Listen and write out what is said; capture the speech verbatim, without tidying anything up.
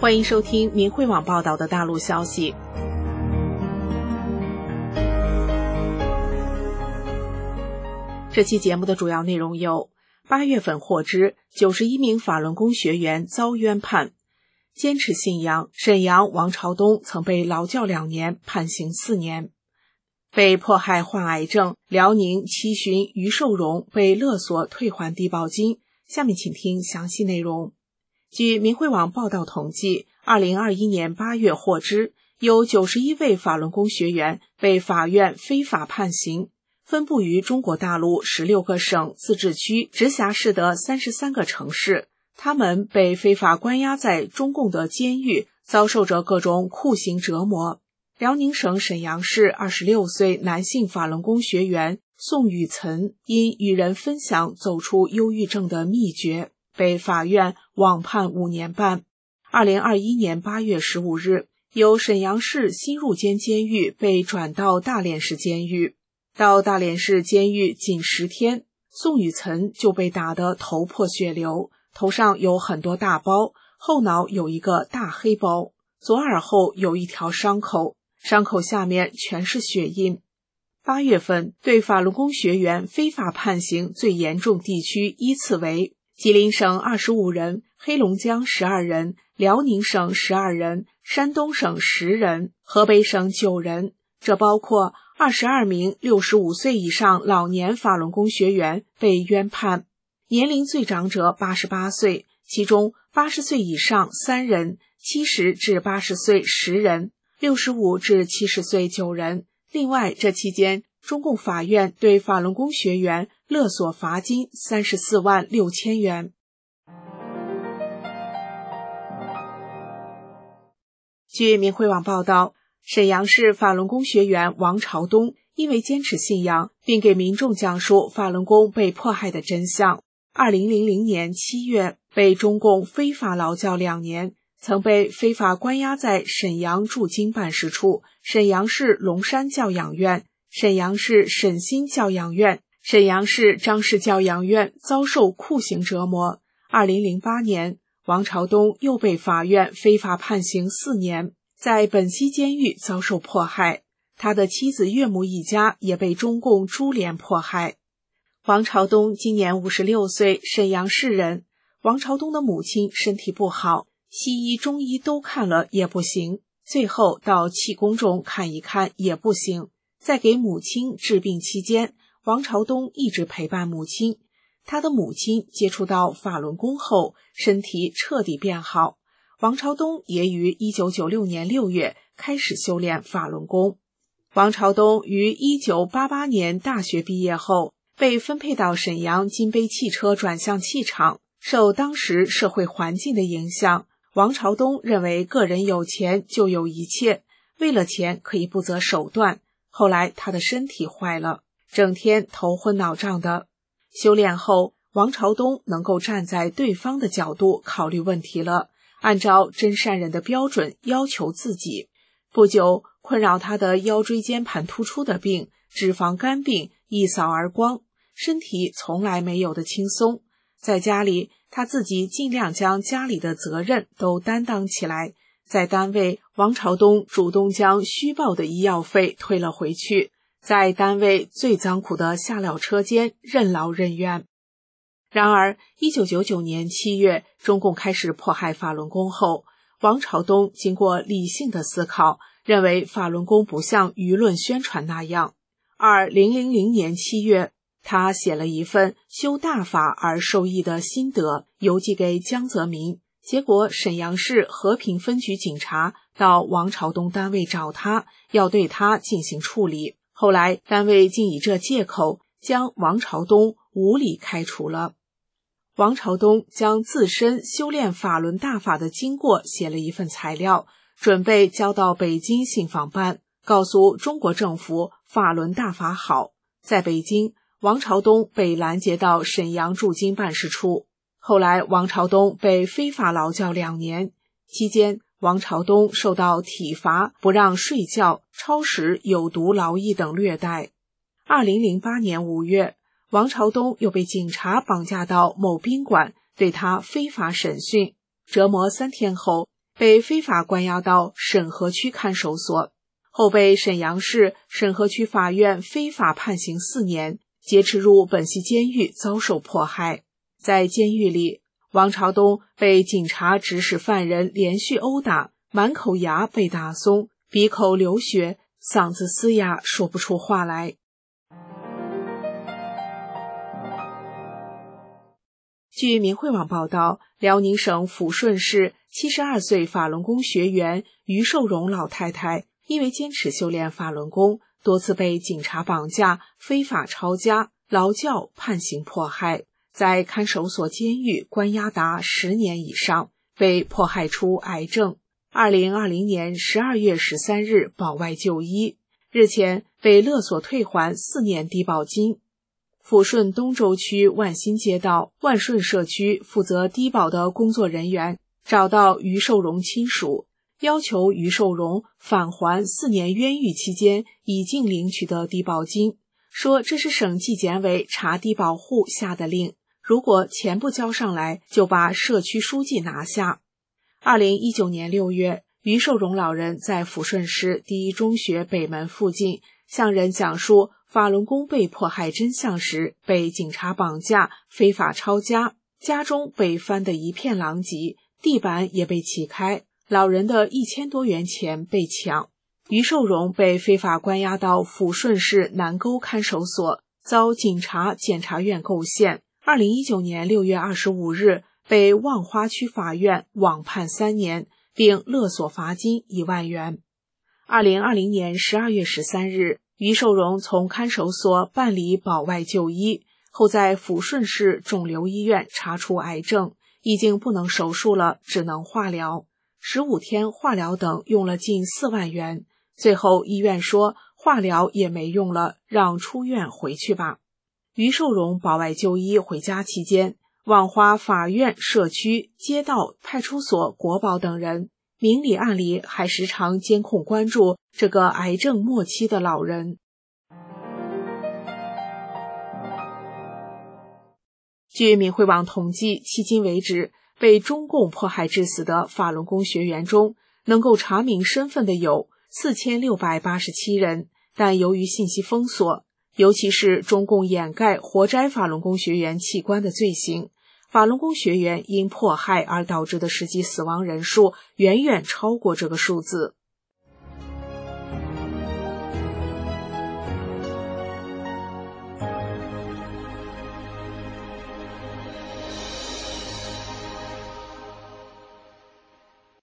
欢迎收听明慧网报道的大陆消息。这期节目的主要内容有：八月份获知九十一名法轮功学员遭冤判；坚持信仰，沈阳王朝东曾被劳教两年，判刑四年；被迫害患癌症，辽宁七旬于寿荣被勒索退还低保金。下面请听详细内容。据明慧网报道统计，二零二一年八月获知，有九十一位法轮功学员被法院非法判刑，分布于中国大陆十六个省、自治区、直辖市的三十三个城市。他们被非法关押在中共的监狱，遭受着各种酷刑折磨。辽宁省沈阳市二十六岁男性法轮功学员宋雨岑因与人分享走出忧郁症的秘诀，被法院网判五年半。二零二一年八月十五日，由沈阳市新入监监狱被转到大连市监狱。到大连市监狱仅十天，宋雨岑就被打得头破血流，头上有很多大包，后脑有一个大黑包，左耳后有一条伤口，伤口下面全是血印。八月份对法轮功学员非法判刑最严重地区依次为吉林省二十五人，黑龙江十二人，辽宁省十二人，山东省十人，河北省九人。这包括二十二名六十五岁以上老年法轮功学员被冤判，年龄最长者八十八岁，其中八十岁以上三人，七十至八十岁十人，六十五至七十岁九人。另外，这期间中共法院对法轮功学员勒索罚金三十四万六千元。据明慧网报道，沈阳市法轮功学员王朝东因为坚持信仰，并给民众讲述法轮功被迫害的真相，二零零零年七月被中共非法劳教两年，曾被非法关押在沈阳驻京办事处、沈阳市龙山教养院、沈阳市沈新教养院、沈阳市张氏教养院遭受酷刑折磨。二零零八年，王朝东又被法院非法判刑四年，在本溪监狱遭受迫害。他的妻子岳母一家也被中共株连迫害。王朝东今年五十六岁，沈阳市人。王朝东的母亲身体不好，西医、中医都看了也不行，最后到气功中看一看也不行。在给母亲治病期间，王朝东一直陪伴母亲。他的母亲接触到法轮功后，身体彻底变好。王朝东也于一九九六年六月开始修炼法轮功。王朝东于一九八八年大学毕业后，被分配到沈阳金杯汽车转向器厂。受当时社会环境的影响，王朝东认为个人有钱就有一切，为了钱可以不择手段。后来他的身体坏了，整天头昏脑胀的。修炼后，王朝东能够站在对方的角度考虑问题了，按照真善人的标准要求自己。不久，困扰他的腰椎间盘突出的病、脂肪肝病一扫而光，身体从来没有的轻松。在家里，他自己尽量将家里的责任都担当起来。在单位，王朝东主动将虚报的医药费退了回去，在单位最脏苦的下料车间任劳任怨。然而一九九九年七月，中共开始迫害法轮功后，王朝东经过理性的思考，认为法轮功不像舆论宣传那样。二零零零年七月，他写了一份修大法而受益的心得，邮寄给江泽民。结果沈阳市和平分局警察到王朝东单位找他，要对他进行处理。后来单位竟以这借口将王朝东无理开除了。王朝东将自身修炼法轮大法的经过写了一份材料，准备交到北京信访办，告诉中国政府法轮大法好。在北京，王朝东被拦截到沈阳驻京办事处。后来王朝东被非法劳教两年，期间王朝东受到体罚、不让睡觉、超时、有毒劳役等虐待。二零零八年五月，王朝东又被警察绑架到某宾馆，对他非法审讯，折磨三天后， 被非法关押到沈河区看守所，后被沈阳市沈河区法院非法判刑四年，劫持入本溪监狱遭受迫害。在监狱里，王朝东被警察指使犯人连续殴打，满口牙被打松，鼻口流血，嗓子嘶哑，说不出话来。据明慧网报道，辽宁省抚顺市七十二岁法轮功学员于寿荣老太太因为坚持修炼法轮功，多次被警察绑架、非法抄家、劳教、判刑迫害，在看守所监狱关押达十年以上，被迫害出癌症。二零二零年十二月十三日保外就医，日前被勒索退还四年低保金。抚顺东周区万新街道万顺社区负责低保的工作人员找到于寿荣亲属，要求于寿荣返还四年冤狱期间已经领取的低保金，说这是省纪检委查低保户下的令，如果钱不交上来，就把社区书记拿下。二零一九年六月，于寿荣老人在抚顺市第一中学北门附近向人讲述法轮功被迫害真相时，被警察绑架、非法抄家，家中被翻得一片狼藉，地板也被起开，老人的一千多元钱被抢。于寿荣被非法关押到抚顺市南沟看守所，遭警察、检察院构陷。二零一九年六月二十五日，被望花区法院网判三年，并勒索罚金一万元。二零二零年十二月十三日，于寿荣从看守所办理保外就医，后在抚顺市肿瘤医院查出癌症，已经不能手术了，只能化疗。十五天化疗等用了近四万元，最后医院说化疗也没用了，让出院回去吧。于寿荣保外就医回家期间，望花法院、社区、街道、派出所、国保等人明里暗里还时常监控关注这个癌症末期的老人。据明慧网统计，迄今为止，被中共迫害致死的法轮功学员中，能够查明身份的有四千六百八十七人，但由于信息封锁，尤其是中共掩盖活摘法轮功学员器官的罪行，法轮功学员因迫害而导致的实际死亡人数远远超过这个数字。